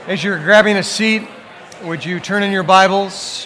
As you're grabbing a seat, would you turn in your Bibles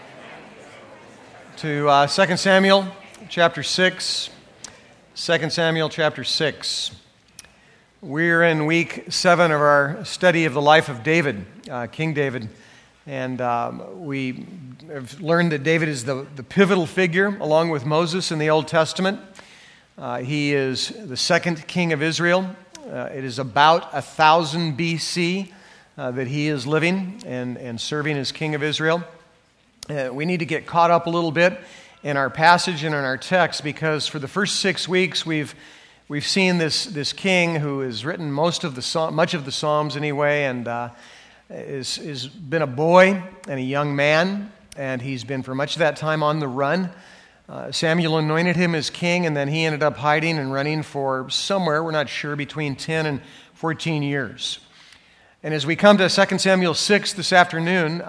to 2 Samuel chapter 6? 2 Samuel chapter 6. We're in week 7 of our study of the life of David, King David. And we have learned that David is the pivotal figure, along with Moses in the Old Testament. He is the second king of Israel. It is about 1000 BC that he is living and serving as king of Israel. We need to get caught up a little bit in our passage and in our text, because for the first 6 weeks we've seen this king who has written much of the Psalms anyway, and is been a boy and a young man, and he's been for much of that time on the run. Samuel anointed him as king, and then he ended up hiding and running for somewhere, we're not sure, between 10 and 14 years. And as we come to 2 Samuel 6 this afternoon,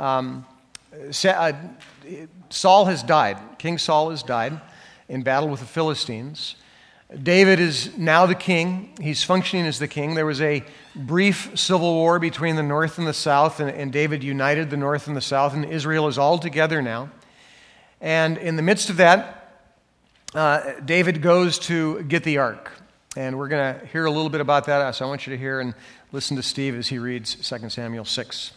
Saul has died. King Saul has died in battle with the Philistines. David is now the king. He's functioning as the king. There was a brief civil war between the north and the south, and David united the north and the south, and Israel is all together now. And in the midst of that, David goes to get the ark. And we're going to hear a little bit about that, so I want you to hear and listen to Steve as he reads 2 Samuel 6.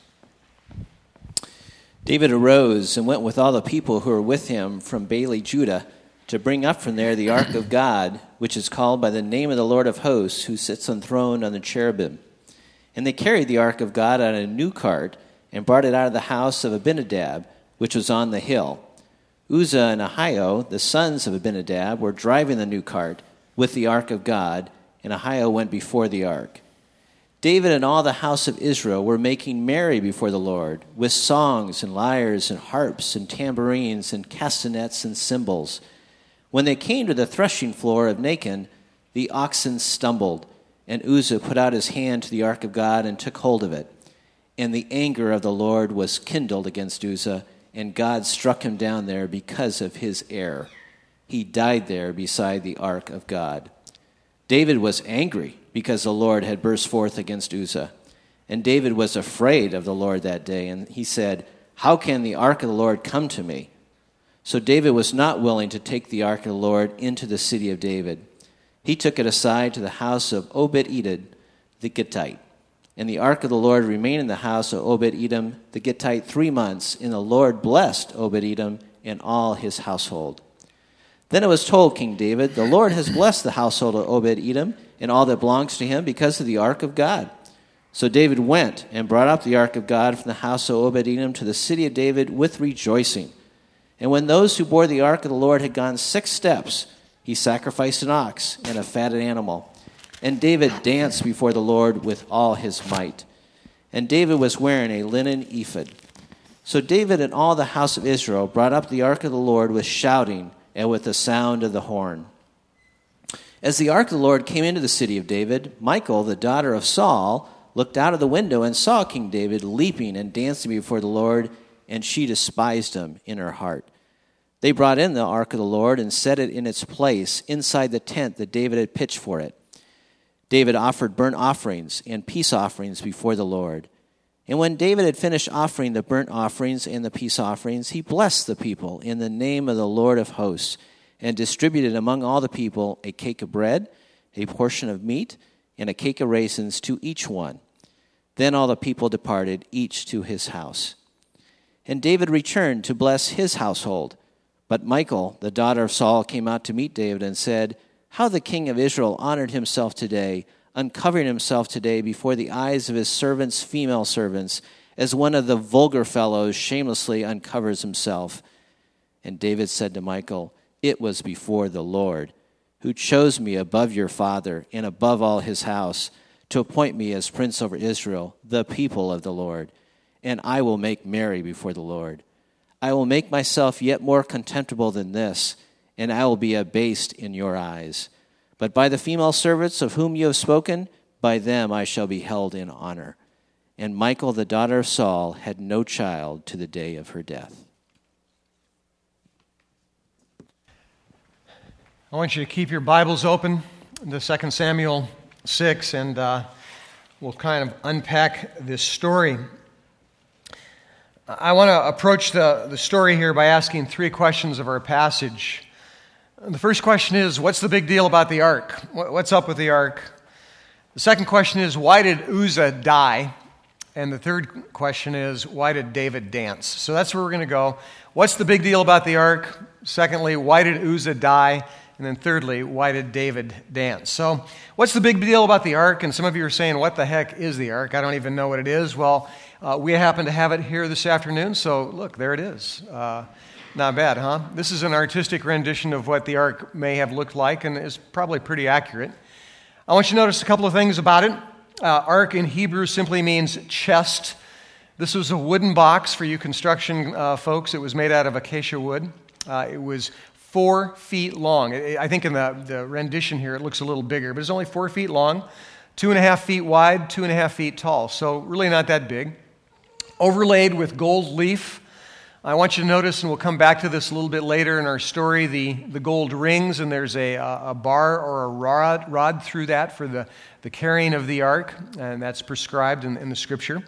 David arose and went with all the people who were with him from Baale, Judah, to bring up from there the ark of God, which is called by the name of the Lord of hosts, who sits enthroned on the cherubim. And they carried the ark of God on a new cart and brought it out of the house of Abinadab, which was on the hill. Uzzah and Ahio, the sons of Abinadab, were driving the new cart with the ark of God, and Ahio went before the ark. David and all the house of Israel were making merry before the Lord, with songs and lyres and harps and tambourines and castanets and cymbals. When they came to the threshing floor of Nacon, the oxen stumbled, and Uzzah put out his hand to the ark of God and took hold of it. And the anger of the Lord was kindled against Uzzah, and God struck him down there because of his error. He died there beside the ark of God. David was angry because the Lord had burst forth against Uzzah. And David was afraid of the Lord that day, and he said, "How can the ark of the Lord come to me?" So David was not willing to take the ark of the Lord into the city of David. He took it aside to the house of Obed-Edom the Gittite. And the ark of the Lord remained in the house of Obed-Edom the Gittite 3 months, and the Lord blessed Obed-Edom and all his household. Then it was told King David, "The Lord has blessed the household of Obed-Edom and all that belongs to him because of the ark of God." So David went and brought up the ark of God from the house of Obed-Edom to the city of David with rejoicing. And when those who bore the ark of the Lord had gone 6 steps, he sacrificed an ox and a fatted animal. And David danced before the Lord with all his might. And David was wearing a linen ephod. So David and all the house of Israel brought up the ark of the Lord with shouting and with the sound of the horn. As the ark of the Lord came into the city of David, Michal, the daughter of Saul, looked out of the window and saw King David leaping and dancing before the Lord, and she despised him in her heart. They brought in the ark of the Lord and set it in its place inside the tent that David had pitched for it. David offered burnt offerings and peace offerings before the Lord. And when David had finished offering the burnt offerings and the peace offerings, he blessed the people in the name of the Lord of hosts, and distributed among all the people a cake of bread, a portion of meat, and a cake of raisins to each one. Then all the people departed, each to his house. And David returned to bless his household. But Michal, the daughter of Saul, came out to meet David and said, "How the king of Israel honored himself today, uncovering himself today before the eyes of his servants, female servants, as one of the vulgar fellows shamelessly uncovers himself." And David said to Michal, "It was before the Lord, who chose me above your father and above all his house, to appoint me as prince over Israel, the people of the Lord. And I will make merry before the Lord. I will make myself yet more contemptible than this, and I will be abased in your eyes. But by the female servants of whom you have spoken, by them I shall be held in honor." And Michal, the daughter of Saul, had no child to the day of her death. I want you to keep your Bibles open to 2 Samuel 6, and we'll kind of unpack this story. I want to approach the story here by asking three questions of our passage. The first question is, what's the big deal about the ark? What's up with the ark? The second question is, why did Uzzah die? And the third question is, why did David dance? So that's where we're going to go. What's the big deal about the ark? Secondly, why did Uzzah die? And then thirdly, why did David dance? So what's the big deal about the ark? And some of you are saying, what the heck is the ark? I don't even know what it is. Well, we happen to have it here this afternoon, so look, there it is. Not bad, huh? This is an artistic rendition of what the ark may have looked like, and is probably pretty accurate. I want you to notice a couple of things about it. Ark in Hebrew simply means chest. This was a wooden box for you construction folks. It was made out of acacia wood. It was 4 feet long. I think in the rendition here it looks a little bigger, but it's only 4 feet long, 2.5 feet wide, 2.5 feet tall. So really not that big. Overlaid with gold leaf. I want you to notice, and we'll come back to this a little bit later in our story, the gold rings, and there's a bar or a rod through that for the carrying of the ark, and that's prescribed in the Scripture.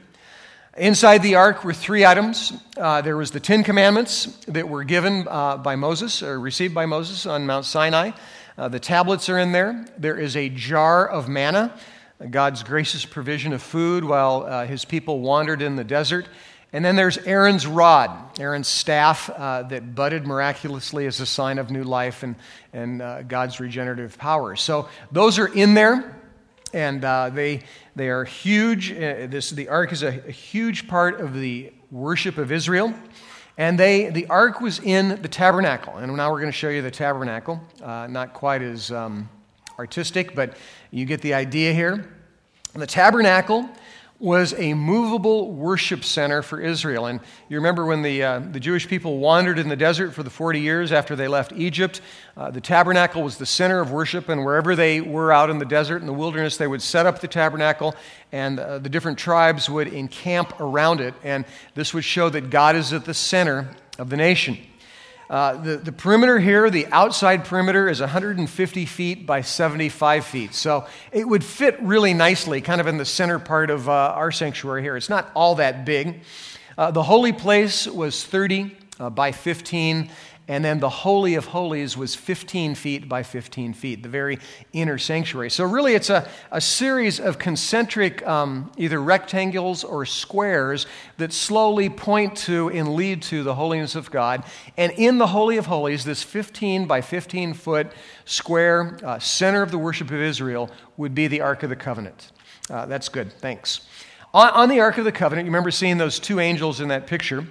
Inside the ark were 3 items. There was the 10 Commandments that were given by Moses, or received by Moses on Mount Sinai. The tablets are in there. There is a jar of manna, God's gracious provision of food while his people wandered in the desert. And then there's Aaron's rod, Aaron's staff that budded miraculously as a sign of new life and God's regenerative power. So those are in there, and they are huge. The ark is a huge part of the worship of Israel. And the ark was in the tabernacle. And now we're going to show you the tabernacle. Not quite as artistic, but you get the idea here. The tabernacle was a movable worship center for Israel. And you remember when the Jewish people wandered in the desert for the 40 years after they left Egypt, the tabernacle was the center of worship, and wherever they were out in the desert, in the wilderness, they would set up the tabernacle, and the different tribes would encamp around it, and this would show that God is at the center of the nation. The perimeter here, the outside perimeter, is 150 feet by 75 feet. So it would fit really nicely kind of in the center part of our sanctuary here. It's not all that big. The holy place was 30 by 15, and then the Holy of Holies was 15 feet by 15 feet, the very inner sanctuary. So really it's a series of concentric either rectangles or squares that slowly point to and lead to the holiness of God. And in the Holy of Holies, this 15 by 15 foot square center of the worship of Israel would be the Ark of the Covenant. That's good, thanks. On the Ark of the Covenant, you remember seeing those 2 angels in that picture.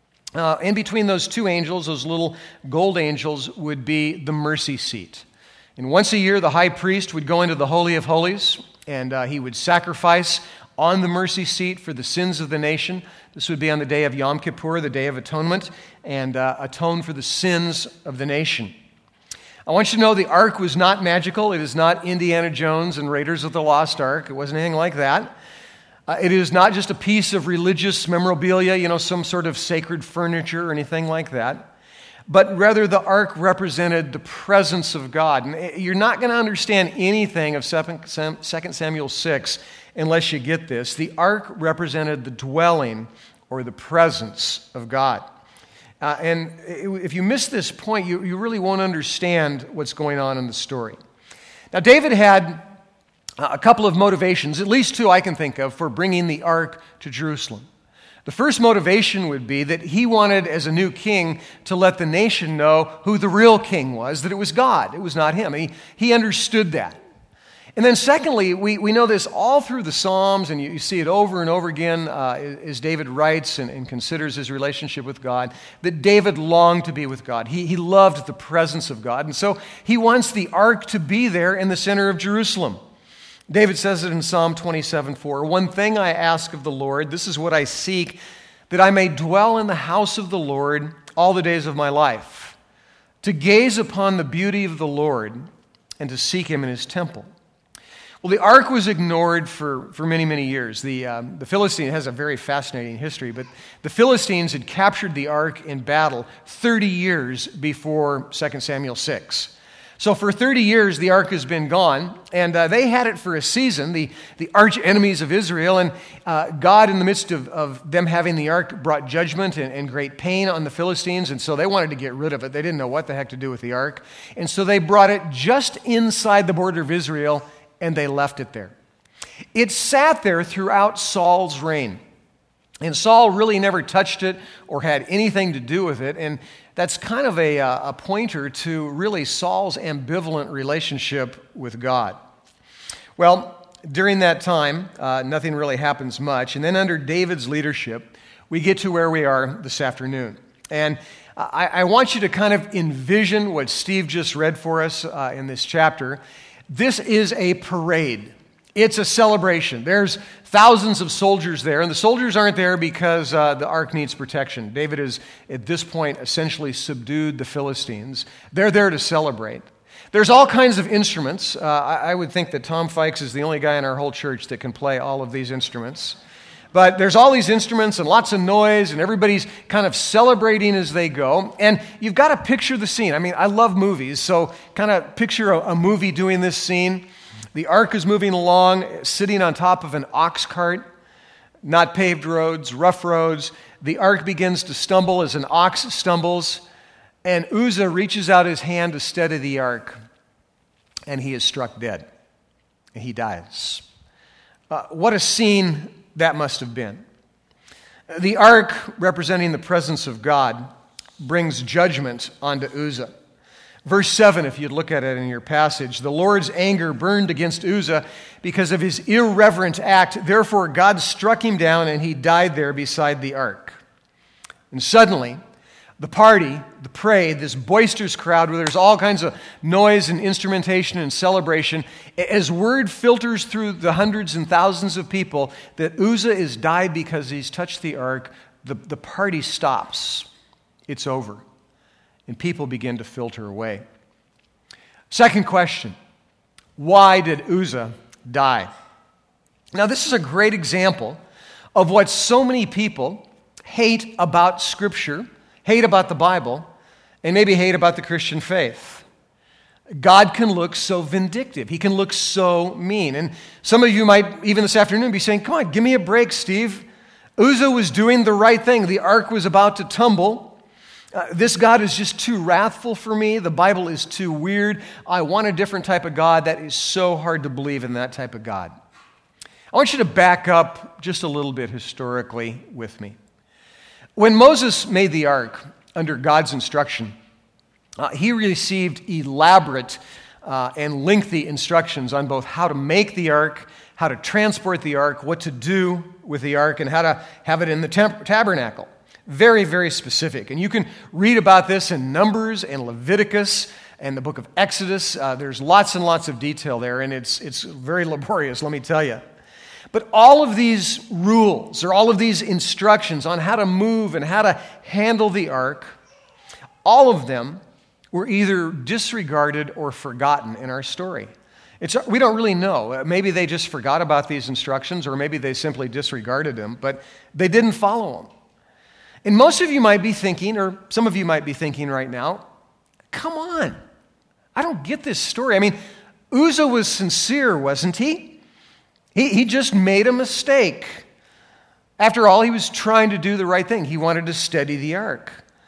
In between those 2 angels, those little gold angels, would be the mercy seat. And once a year, the high priest would go into the Holy of Holies, and he would sacrifice on the mercy seat for the sins of the nation. This would be on the day of Yom Kippur, the Day of Atonement, and atone for the sins of the nation. I want you to know the ark was not magical. It is not Indiana Jones and Raiders of the Lost Ark. It wasn't anything like that. It is not just a piece of religious memorabilia, some sort of sacred furniture or anything like that, but rather the ark represented the presence of God. And you're not going to understand anything of 2 Samuel 6 unless you get this. The ark represented the dwelling or the presence of God. And if you miss this point, you really won't understand what's going on in the story. Now, David had a couple of motivations, at least 2 I can think of, for bringing the ark to Jerusalem. The first motivation would be that he wanted, as a new king, to let the nation know who the real king was, that it was God, it was not him. He understood that. And then secondly, we know this all through the Psalms, and you see it over and over again as David writes and considers his relationship with God, that David longed to be with God. He loved the presence of God, and so he wants the ark to be there in the center of Jerusalem. David says it in Psalm 27:4. One thing I ask of the Lord, this is what I seek, that I may dwell in the house of the Lord all the days of my life, to gaze upon the beauty of the Lord and to seek him in his temple. Well, the ark was ignored for many, many years. The Philistines has a very fascinating history, but the Philistines had captured the ark in battle 30 years before 2 Samuel 6. So for 30 years, the ark has been gone, and they had it for a season, the arch enemies of Israel, and God, in the midst of them having the ark, brought judgment and great pain on the Philistines, and so they wanted to get rid of it. They didn't know what the heck to do with the ark, and so they brought it just inside the border of Israel, and they left it there. It sat there throughout Saul's reign, and Saul really never touched it or had anything to do with it, and that's kind of a pointer to really Saul's ambivalent relationship with God. Well, during that time, nothing really happens much. And then under David's leadership, we get to where we are this afternoon. And I want you to kind of envision what Steve just read for us in this chapter. This is a parade. It's a celebration. There's thousands of soldiers there, and the soldiers aren't there because the ark needs protection. David has, at this point, essentially subdued the Philistines. They're there to celebrate. There's all kinds of instruments. I would think that Tom Fikes is the only guy in our whole church that can play all of these instruments. But there's all these instruments and lots of noise, and everybody's kind of celebrating as they go. And you've got to picture the scene. I mean, I love movies, so kind of picture a movie doing this scene. The ark is moving along, sitting on top of an ox cart, not paved roads, rough roads. The ark begins to stumble as an ox stumbles, and Uzzah reaches out his hand to steady the ark, and he is struck dead. And he dies. What a scene that must have been. The ark, representing the presence of God, brings judgment onto Uzzah. Verse 7, if you'd look at it in your passage, the Lord's anger burned against Uzzah because of his irreverent act. Therefore, God struck him down, and he died there beside the ark. And suddenly, the party, the parade, this boisterous crowd where there's all kinds of noise and instrumentation and celebration, as word filters through the hundreds and thousands of people that Uzzah is died because he's touched the ark, the party stops. It's over. And people begin to filter away. Second question, why did Uzzah die? Now, this is a great example of what so many people hate about Scripture, hate about the Bible, and maybe hate about the Christian faith. God can look so vindictive. He can look so mean. And some of you might, even this afternoon, be saying, come on, give me a break, Steve. Uzzah was doing the right thing. The ark was about to tumble. This God is just too wrathful for me. The Bible is too weird. I want a different type of God. That is so hard to believe in that type of God. I want you to back up just a little bit historically with me. When Moses made the ark under God's instruction, he received elaborate and lengthy instructions on both how to make the ark, how to transport the ark, what to do with the ark, and how to have it in the tabernacle. Very, very specific. And you can read about this in Numbers and Leviticus and the book of Exodus. There's lots and lots of detail there, and it's very laborious, let me tell you. But all of these rules, or all of these instructions on how to move and how to handle the ark, all of them were either disregarded or forgotten in our story. We don't really know. Maybe they just forgot about these instructions, or maybe they simply disregarded them, but they didn't follow them. And most of you might be thinking, or some of you might be thinking right now, come on, I don't get this story. I mean, Uzzah was sincere, wasn't he? He just made a mistake. After all, he was trying to do the right thing. He wanted to steady the ark.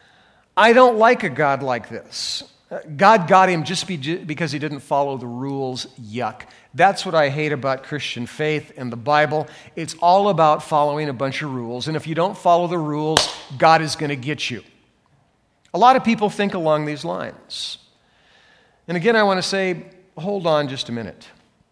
I don't like a God like this. God got him just because he didn't follow the rules. Yuck. That's what I hate about Christian faith and the Bible. It's all about following a bunch of rules. And if you don't follow the rules, God is going to get you. A lot of people think along these lines. And again, I want to say, hold on just a minute.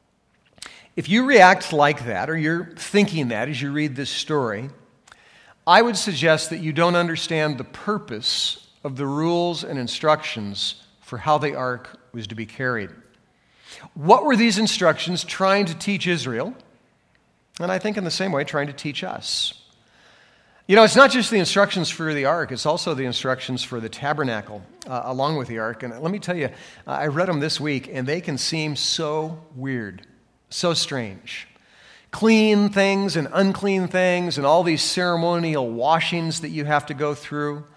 If you react like that, or you're thinking that as you read this story, I would suggest that you don't understand the purpose of the rules and instructions for how the ark was to be carried. What were these instructions trying to teach Israel? And I think in the same way, trying to teach us. You know, it's not just the instructions for the ark, it's also the instructions for the tabernacle along with the ark. And let me tell you, I read them this week, and they can seem so weird, so strange. Clean things and unclean things, and all these ceremonial washings that you have to go through.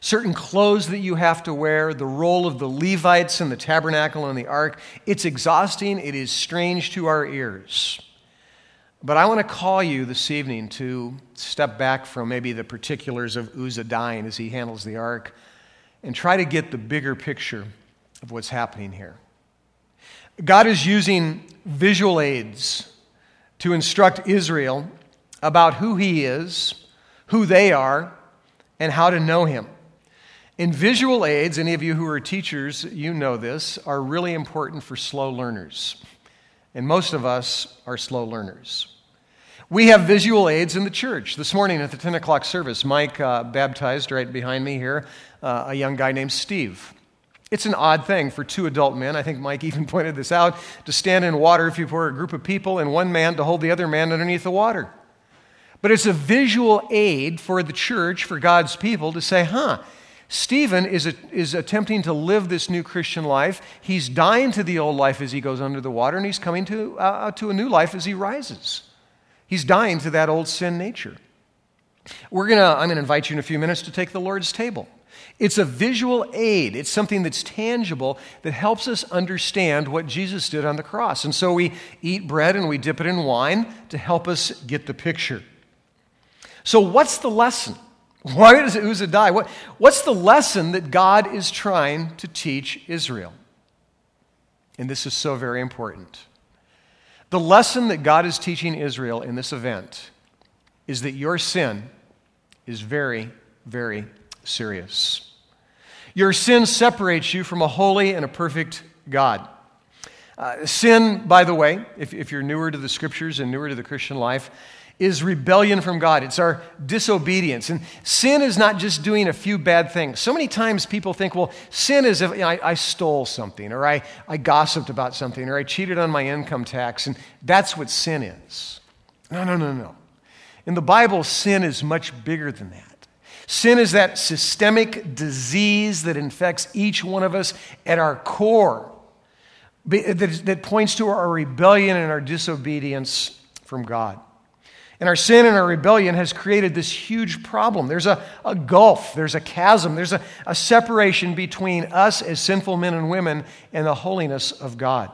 certain clothes that you have to wear, the role of the Levites in the tabernacle and the ark. It's exhausting. It is strange to our ears. But I want to call you this evening to step back from maybe the particulars of Uzzah dying as he handles the ark and try to get the bigger picture of what's happening here. God is using visual aids to instruct Israel about who he is, who they are, and how to know him. And visual aids, any of you who are teachers, you know this, are really important for slow learners. And most of us are slow learners. We have visual aids in the church. This morning at the 10 o'clock service, Mike baptized right behind me here a young guy named Steve. It's an odd thing for two adult men, I think Mike even pointed this out, to stand in water if you were a group of people and one man to hold the other man underneath the water. But it's a visual aid for the church, for God's people, to say, Stephen is attempting to live this new Christian life. He's dying to the old life as he goes under the water, and he's coming to a new life as he rises. He's dying to that old sin nature. I'm going to invite you in a few minutes to take the Lord's table. It's a visual aid. It's something that's tangible that helps us understand what Jesus did on the cross. And so we eat bread and we dip it in wine to help us get the picture. So what's the lesson? Why does Uzzah die? What's the lesson that God is trying to teach Israel? And this is so very important. The lesson that God is teaching Israel in this event is that your sin is very, very serious. Your sin separates you from a holy and a perfect God. Sin, by the way, if you're newer to the Scriptures and newer to the Christian life, is rebellion from God. It's our disobedience. And sin is not just doing a few bad things. So many times people think, well, sin is if I stole something, or I gossiped about something, or I cheated on my income tax, and that's what sin is. No. In the Bible, sin is much bigger than that. Sin is that systemic disease that infects each one of us at our core, that points to our rebellion and our disobedience from God. And our sin and our rebellion has created this huge problem. There's a gulf, there's a chasm, there's a separation between us as sinful men and women and the holiness of God.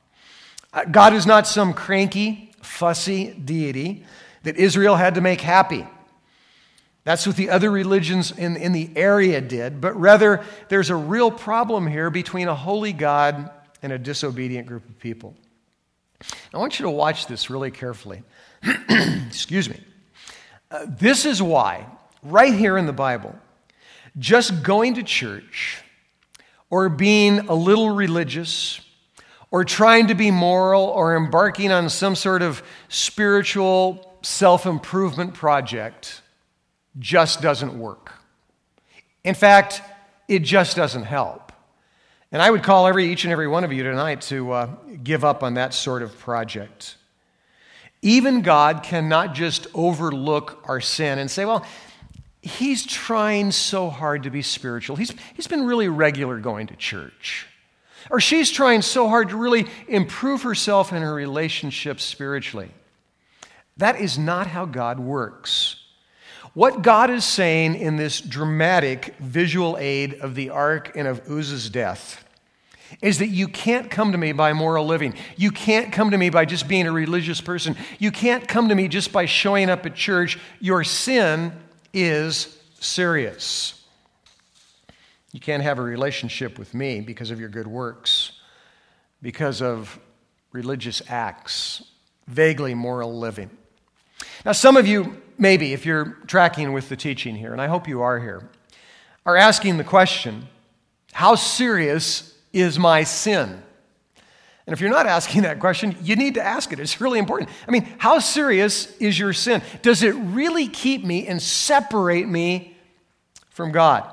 God is not some cranky, fussy deity that Israel had to make happy. That's what the other religions in the area did, but rather there's a real problem here between a holy God and a disobedient group of people. I want you to watch this really carefully. Excuse me. This is why, right here in the Bible, just going to church or being a little religious or trying to be moral or embarking on some sort of spiritual self-improvement project just doesn't work. In fact, it just doesn't help. And I would call each and every one of you tonight to give up on that sort of project. Even God cannot just overlook our sin and say, well, he's trying so hard to be spiritual. He's been really regular going to church. Or she's trying so hard to really improve herself in her relationships spiritually. That is not how God works. What God is saying in this dramatic visual aid of the ark and of Uzzah's death is that you can't come to me by moral living. You can't come to me by just being a religious person. You can't come to me just by showing up at church. Your sin is serious. You can't have a relationship with me because of your good works, because of religious acts, vaguely moral living. Now, some of you, maybe, if you're tracking with the teaching here, and I hope you are here, are asking the question, how serious is my sin? And if you're not asking that question, you need to ask it. It's really important. I mean, how serious is your sin? Does it really keep me and separate me from God?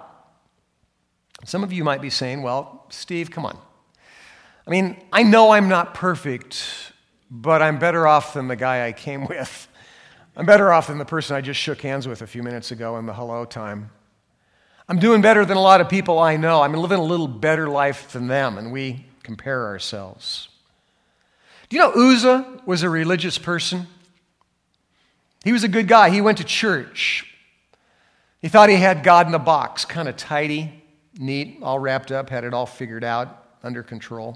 Some of you might be saying, well, Steve, come on. I mean, I know I'm not perfect, but I'm better off than the guy I came with. I'm better off than the person I just shook hands with a few minutes ago in the hello time. I'm doing better than a lot of people I know. I'm living a little better life than them, and we compare ourselves. Do you know Uzzah was a religious person? He was a good guy. He went to church. He thought he had God in a box, kind of tidy, neat, all wrapped up, had it all figured out, under control.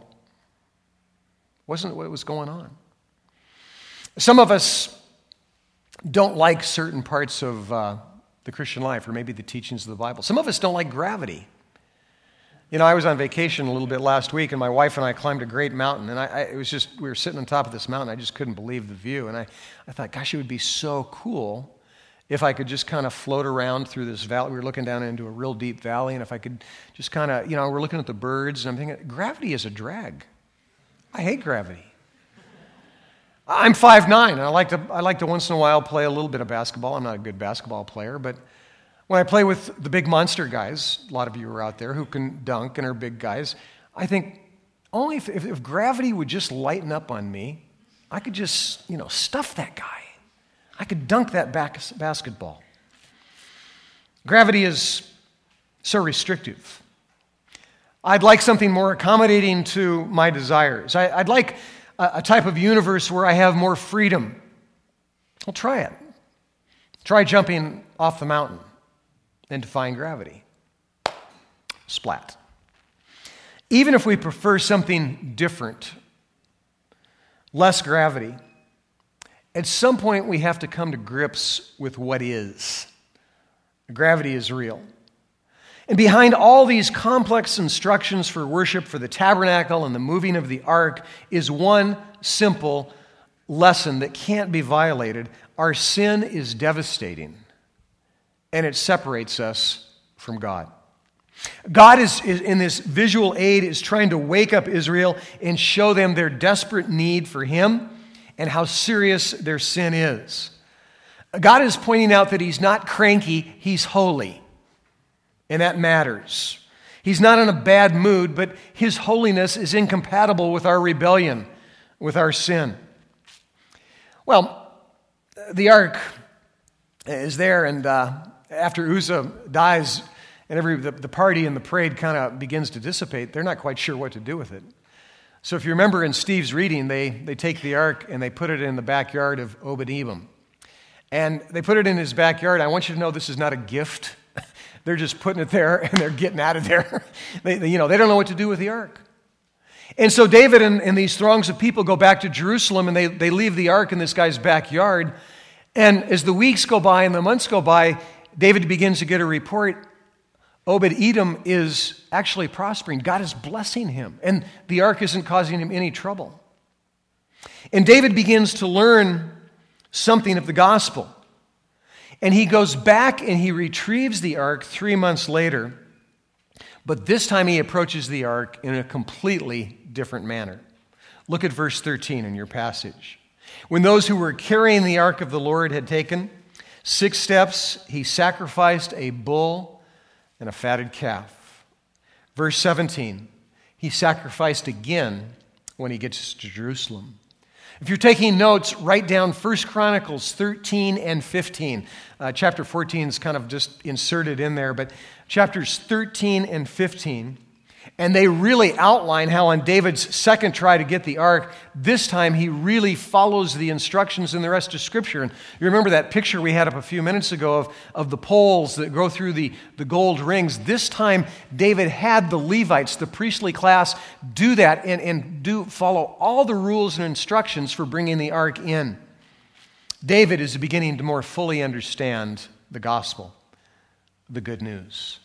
Wasn't what was going on. Some of us don't like certain parts of the Christian life, or maybe the teachings of the Bible. Some of us don't like gravity. You know, I was on vacation a little bit last week, and my wife and I climbed a great mountain, and it was just, we were sitting on top of this mountain. I just couldn't believe the view, and I thought, gosh, it would be so cool if I could just kind of float around through this valley. We were looking down into a real deep valley, and if I could just kind of, you know, we're looking at the birds, and I'm thinking, gravity is a drag. I hate gravity. I'm 5'9", and I like to once in a while play a little bit of basketball. I'm not a good basketball player, but when I play with the big monster guys, a lot of you are out there who can dunk and are big guys, I think only if gravity would just lighten up on me, I could just, you know, stuff that guy. I could dunk that basketball. Gravity is so restrictive. I'd like something more accommodating to my desires. I'd like a type of universe where I have more freedom. Well, try it. Try jumping off the mountain and defying gravity. Splat. Even if we prefer something different, less gravity, at some point we have to come to grips with what is. Gravity is real. And behind all these complex instructions for worship, for the tabernacle and the moving of the ark, is one simple lesson that can't be violated. Our sin is devastating, and it separates us from God. God is in this visual aid, is trying to wake up Israel and show them their desperate need for Him and how serious their sin is. God is pointing out that He's not cranky, He's holy. And that matters. He's not in a bad mood, but His holiness is incompatible with our rebellion, with our sin. Well, the ark is there, and after Uzzah dies, and the party and the parade kind of begins to dissipate, they're not quite sure what to do with it. So if you remember in Steve's reading, they take the ark and they put it in the backyard of Obed-Edom. And they put it in his backyard. I want you to know this is not a gift. They're just putting it there, and they're getting out of there. They don't know what to do with the ark. And so David and these throngs of people go back to Jerusalem, and they leave the ark in this guy's backyard. And as the weeks go by and the months go by, David begins to get a report. Obed-Edom is actually prospering. God is blessing him, and the ark isn't causing him any trouble. And David begins to learn something of the gospel. And he goes back and he retrieves the ark 3 months later, but this time he approaches the ark in a completely different manner. Look at verse 13 in your passage. When those who were carrying the ark of the Lord had taken 6 steps, he sacrificed a bull and a fatted calf. Verse 17, he sacrificed again when he gets to Jerusalem. If you're taking notes, write down 1 Chronicles 13 and 15. Chapter 14 is kind of just inserted in there, but chapters 13 and 15, and they really outline how on David's second try to get the ark, this time he really follows the instructions in the rest of Scripture. And you remember that picture we had up a few minutes ago of the poles that go through the gold rings. This time David had the Levites, the priestly class, do that and do follow all the rules and instructions for bringing the ark in. David is beginning to more fully understand the gospel, the good news.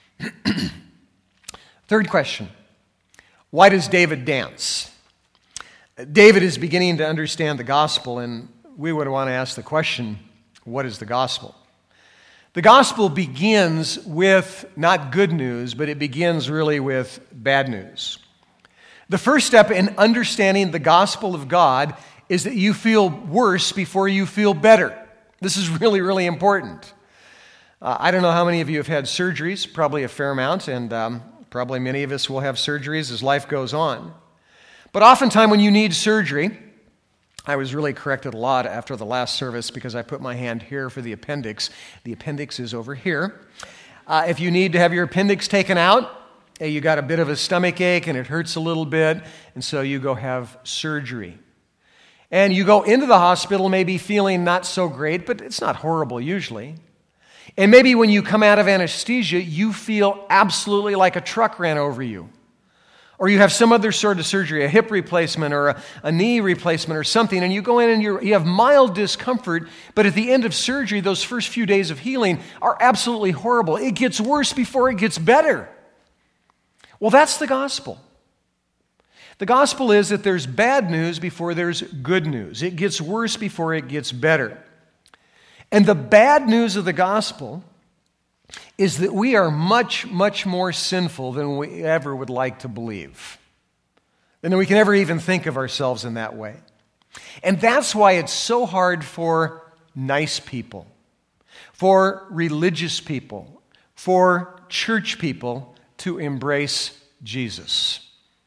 Third question, why does David dance? David is beginning to understand the gospel, and we would want to ask the question, what is the gospel? The gospel begins with not good news, but it begins really with bad news. The first step in understanding the gospel of God is that you feel worse before you feel better. This is really, really important. I don't know how many of you have had surgeries, probably a fair amount, and probably many of us will have surgeries as life goes on. But oftentimes when you need surgery, I was really corrected a lot after the last service because I put my hand here for the appendix. The appendix is over here. If you need to have your appendix taken out, you got a bit of a stomach ache and it hurts a little bit, and so you go have surgery. And you go into the hospital maybe feeling not so great, but it's not horrible usually. And maybe when you come out of anesthesia, you feel absolutely like a truck ran over you. Or you have some other sort of surgery, a hip replacement or a knee replacement or something, and you go in and you have mild discomfort, but at the end of surgery, those first few days of healing are absolutely horrible. It gets worse before it gets better. Well, that's the gospel. The gospel is that there's bad news before there's good news. It gets worse before it gets better. And the bad news of the gospel is that we are much, much more sinful than we ever would like to believe. And we can ever even think of ourselves in that way. And that's why it's so hard for nice people, for religious people, for church people to embrace Jesus.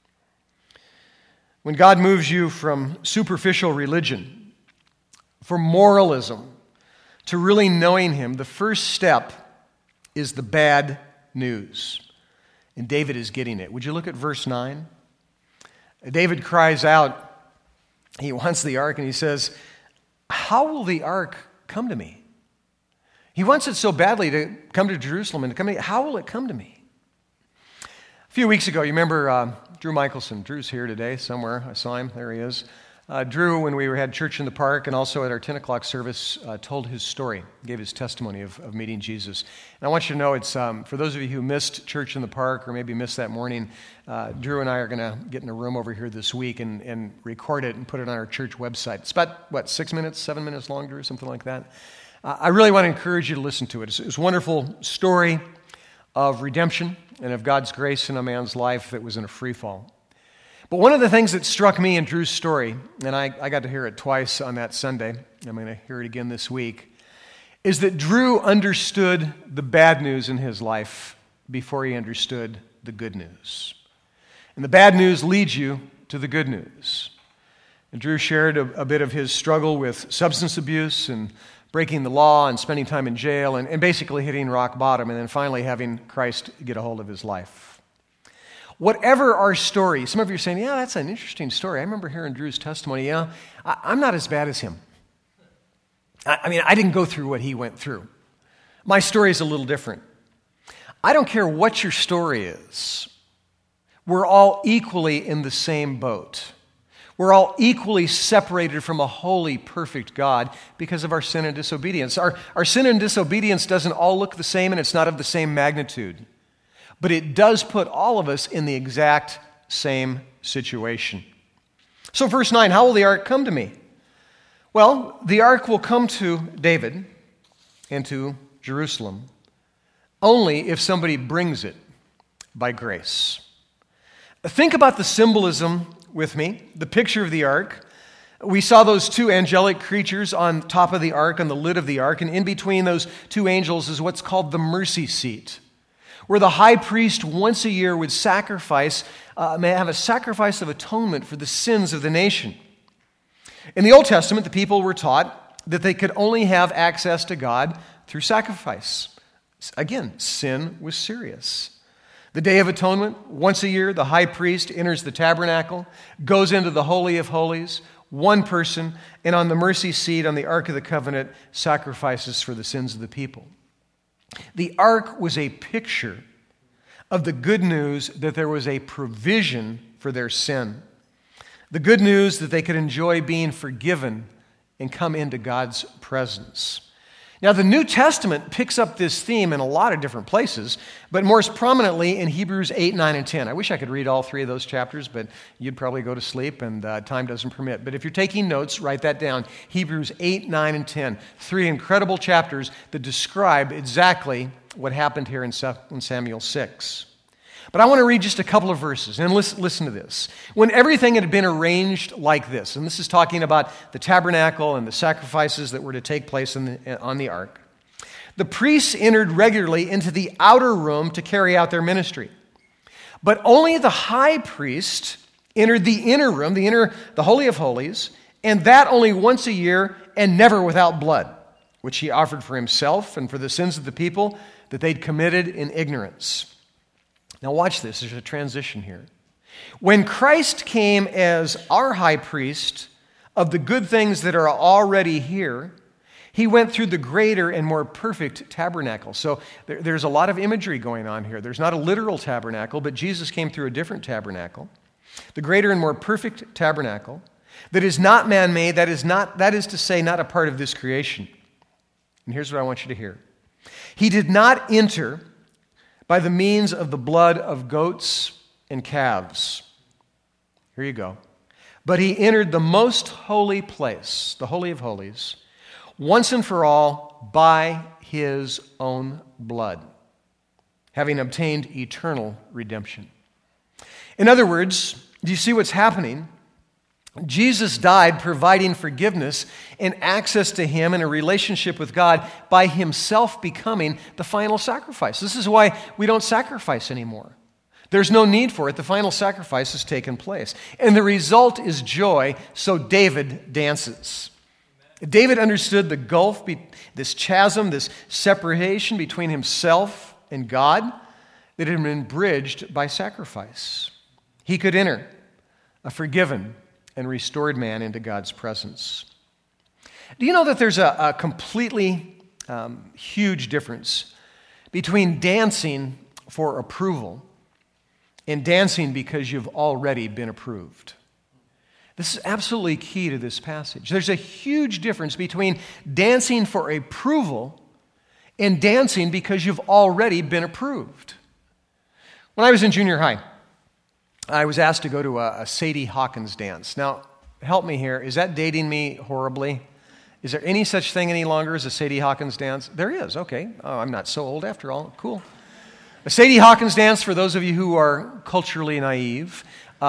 When God moves you from superficial religion, from moralism, to really knowing Him, the first step is the bad news. And David is getting it. Would you look at verse 9? David cries out. He wants the ark, and he says, how will the ark come to me? He wants it so badly to come to Jerusalem and to come to me. How will it come to me? A few weeks ago, you remember Drew Michelson. Drew's here today somewhere. I saw him. There he is. Drew, when we had church in the park and also at our 10 o'clock service, told his story, gave his testimony of meeting Jesus. And I want you to know, it's for those of you who missed church in the park or maybe missed that morning, Drew and I are going to get in a room over here this week and record it and put it on our church website. It's about, 6 minutes, 7 minutes long, Drew, something like that. I really want to encourage you to listen to it. It's a wonderful story of redemption and of God's grace in a man's life that was in a free fall. But one of the things that struck me in Drew's story, and I got to hear it twice on that Sunday, I'm going to hear it again this week, is that Drew understood the bad news in his life before he understood the good news. And the bad news leads you to the good news. And Drew shared a bit of his struggle with substance abuse and breaking the law and spending time in jail and basically hitting rock bottom and then finally having Christ get a hold of his life. Whatever our story, some of you are saying, yeah, that's an interesting story. I remember hearing Drew's testimony. Yeah, I'm not as bad as him. I mean, I didn't go through what he went through. My story is a little different. I don't care what your story is. We're all equally in the same boat. We're all equally separated from a holy, perfect God because of our sin and disobedience. Our sin and disobedience doesn't all look the same, and it's not of the same magnitude. But it does put all of us in the exact same situation. So verse 9, how will the ark come to me? Well, the ark will come to David and to Jerusalem only if somebody brings it by grace. Think about the symbolism with me, the picture of the ark. We saw those two angelic creatures on top of the ark, on the lid of the ark, and in between those two angels is what's called the mercy seat, where the high priest once a year would have a sacrifice of atonement for the sins of the nation. In the Old Testament, the people were taught that they could only have access to God through sacrifice. Again, sin was serious. The Day of Atonement, once a year, the high priest enters the tabernacle, goes into the Holy of Holies, one person, and on the mercy seat on the Ark of the Covenant, sacrifices for the sins of the people. The ark was a picture of the good news that there was a provision for their sin. The good news that they could enjoy being forgiven and come into God's presence. Now, the New Testament picks up this theme in a lot of different places, but most prominently in Hebrews 8, 9, and 10. I wish I could read all three of those chapters, but you'd probably go to sleep and time doesn't permit. But if you're taking notes, write that down. Hebrews 8, 9, and 10. Three incredible chapters that describe exactly what happened here in Samuel 6. But I want to read just a couple of verses, and listen to this. When everything had been arranged like this, and this is talking about the tabernacle and the sacrifices that were to take place on the ark, the priests entered regularly into the outer room to carry out their ministry. But only the high priest entered the inner room, the Holy of Holies, and that only once a year and never without blood, which he offered for himself and for the sins of the people that they'd committed in ignorance. Now watch this, there's a transition here. When Christ came as our high priest of the good things that are already here, He went through the greater and more perfect tabernacle. So there's a lot of imagery going on here. There's not a literal tabernacle, but Jesus came through a different tabernacle. The greater and more perfect tabernacle that is not man-made, that is to say, not a part of this creation. And here's what I want you to hear. He did not enter by the means of the blood of goats and calves. Here you go. But he entered the most holy place, the Holy of Holies, once and for all by his own blood, having obtained eternal redemption. In other words, do you see what's happening? Jesus died providing forgiveness and access to him and a relationship with God by himself becoming the final sacrifice. This is why we don't sacrifice anymore. There's no need for it. The final sacrifice has taken place. And the result is joy, so David dances. David understood the gulf, this chasm, this separation between himself and God that had been bridged by sacrifice. He could enter a forgiven and restored man into God's presence. Do you know that there's a completely huge difference between dancing for approval and dancing because you've already been approved? This is absolutely key to this passage. There's a huge difference between dancing for approval and dancing because you've already been approved. When I was in junior high, I was asked to go to a Sadie Hawkins dance. Now, help me here. Is that dating me horribly? Is there any such thing any longer as a Sadie Hawkins dance? There is, okay. Oh, I'm not so old after all. Cool. A Sadie Hawkins dance, for those of you who are culturally naive,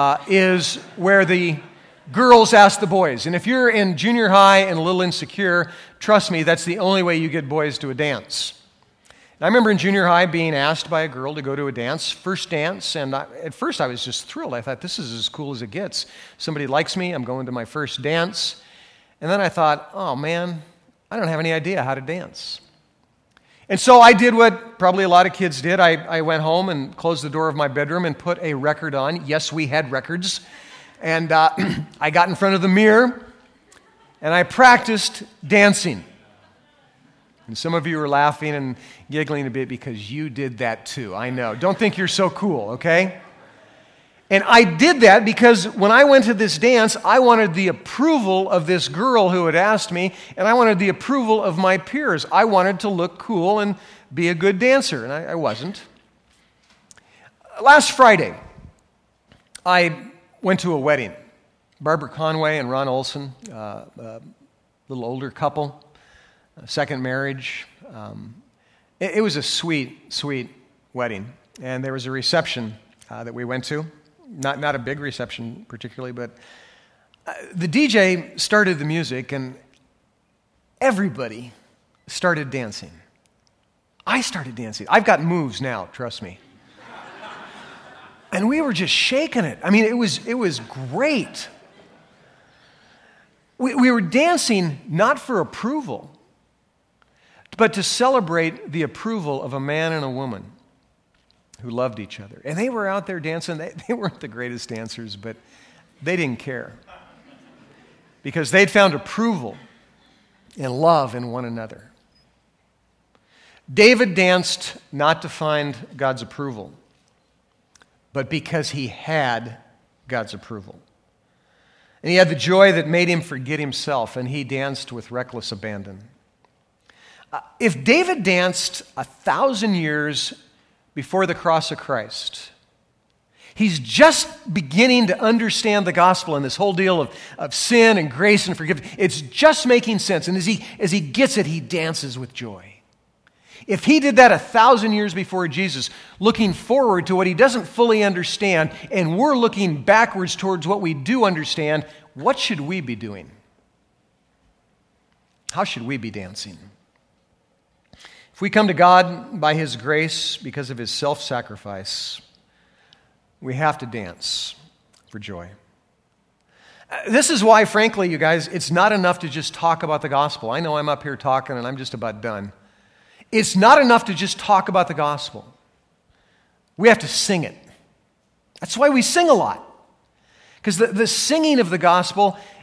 is where the girls ask the boys. And if you're in junior high and a little insecure, trust me, that's the only way you get boys to a dance. And I remember in junior high being asked by a girl to go to a dance, first dance, and at first I was just thrilled. I thought, this is as cool as it gets. Somebody likes me, I'm going to my first dance. And then I thought, oh man, I don't have any idea how to dance. And so I did what probably a lot of kids did. I went home and closed the door of my bedroom and put a record on. Yes, we had records. And I got in front of the mirror and I practiced dancing. And some of you are laughing and giggling a bit because you did that too. I know. Don't think you're so cool, okay? And I did that because when I went to this dance, I wanted the approval of this girl who had asked me, and I wanted the approval of my peers. I wanted to look cool and be a good dancer, and I wasn't. Last Friday, I went to a wedding. Barbara Conway and Ron Olson, a little older couple. Second marriage. It was a sweet, sweet wedding. And there was a reception that we went to. Not a big reception particularly, but the DJ started the music and everybody started dancing. I started dancing. I've got moves now, trust me. And we were just shaking it. I mean, it was great. We were dancing not for approval, but to celebrate the approval of a man and a woman who loved each other. And they were out there dancing. They weren't the greatest dancers, but they didn't care because they'd found approval and love in one another. David danced not to find God's approval, but because he had God's approval. And he had the joy that made him forget himself, and he danced with reckless abandon. If David danced 1,000 years before the cross of Christ, he's just beginning to understand the gospel and this whole deal of sin and grace and forgiveness. It's just making sense. And as he gets it, he dances with joy. If he did that 1,000 years before Jesus, looking forward to what he doesn't fully understand, and we're looking backwards towards what we do understand, what should we be doing? How should we be dancing? If we come to God by his grace because of his self-sacrifice, we have to dance for joy. This is why, frankly, you guys, it's not enough to just talk about the gospel. I know I'm up here talking and I'm just about done. It's not enough to just talk about the gospel. We have to sing it. That's why we sing a lot. Because the singing of the gospel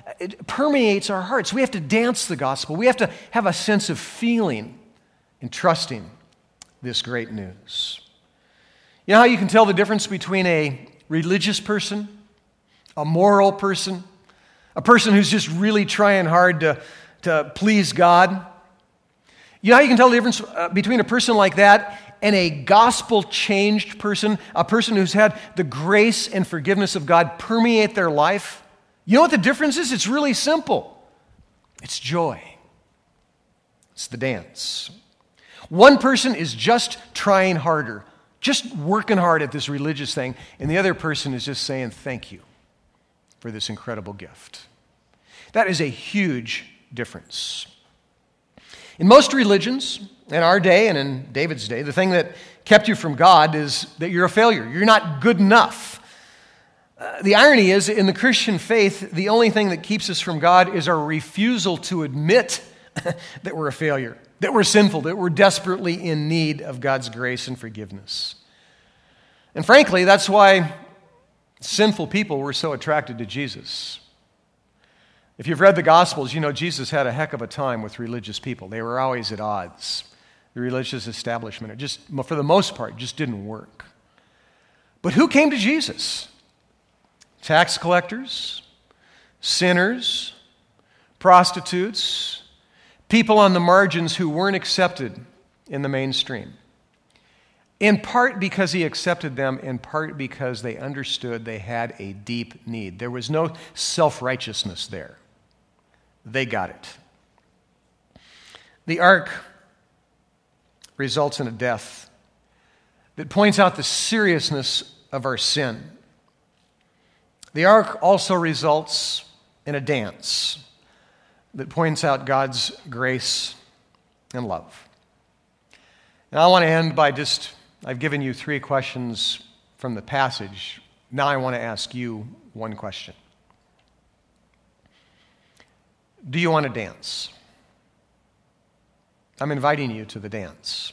it permeates our hearts. We have to dance the gospel. We have to have a sense of feeling and trusting this great news. You know how you can tell the difference between a religious person, a moral person, a person who's just really trying hard to please God? You know how you can tell the difference between a person like that and a gospel-changed person, a person who's had the grace and forgiveness of God permeate their life? You know what the difference is? It's really simple. It's joy. It's the dance. One person is just trying harder, just working hard at this religious thing, and the other person is just saying thank you for this incredible gift. That is a huge difference. In most religions, in our day and in David's day, the thing that kept you from God is that you're a failure. You're not good enough. The irony is, in the Christian faith, the only thing that keeps us from God is our refusal to admit that we're a failure, that we're sinful, that we're desperately in need of God's grace and forgiveness. And frankly, that's why sinful people were so attracted to Jesus. If you've read the Gospels, you know Jesus had a heck of a time with religious people. They were always at odds. The religious establishment, it just, for the most part, just didn't work. But who came to Jesus? Tax collectors, sinners, prostitutes, people on the margins who weren't accepted in the mainstream. In part because he accepted them, in part because they understood they had a deep need. There was no self-righteousness there. They got it. The ark results in a death that points out the seriousness of our sin. The ark also results in a dance that points out God's grace and love. Now I want to end by I've given you 3 questions from the passage. Now I want to ask you one question. Do you want to dance? I'm inviting you to the dance.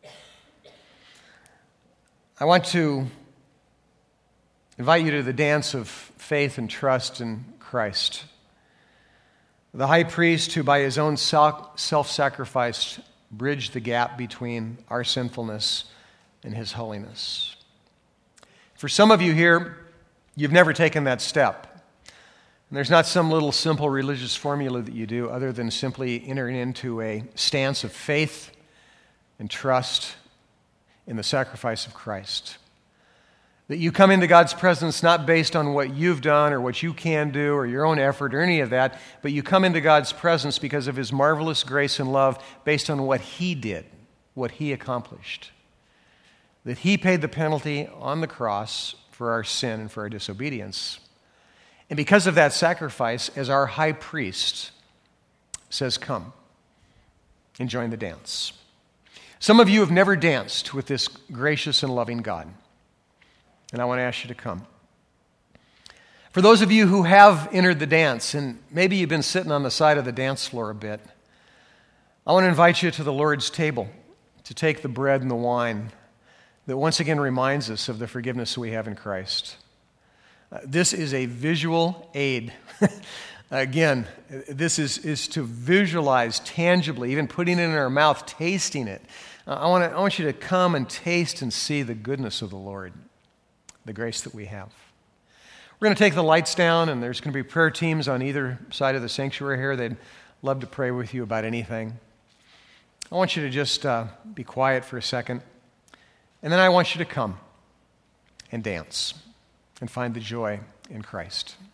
I want to invite you to the dance of faith and trust in Christ, the high priest who by his own self-sacrifice bridged the gap between our sinfulness and his holiness. For some of you here, you've never taken that step. And there's not some little simple religious formula that you do other than simply entering into a stance of faith and trust in the sacrifice of Christ. That you come into God's presence not based on what you've done or what you can do or your own effort or any of that, but you come into God's presence because of his marvelous grace and love based on what he did, what he accomplished. That he paid the penalty on the cross for our sin and for our disobedience. And because of that sacrifice, as our high priest says, come and join the dance. Some of you have never danced with this gracious and loving God. And I want to ask you to come. For those of you who have entered the dance, and maybe you've been sitting on the side of the dance floor a bit, I want to invite you to the Lord's table to take the bread and the wine that once again reminds us of the forgiveness we have in Christ. This is a visual aid. Again, this is to visualize tangibly, even putting it in our mouth, tasting it. I want you to come and taste and see the goodness of the Lord, the grace that we have. We're going to take the lights down, and there's going to be prayer teams on either side of the sanctuary here. They'd love to pray with you about anything. I want you to just be quiet for a second, and then I want you to come and dance and find the joy in Christ.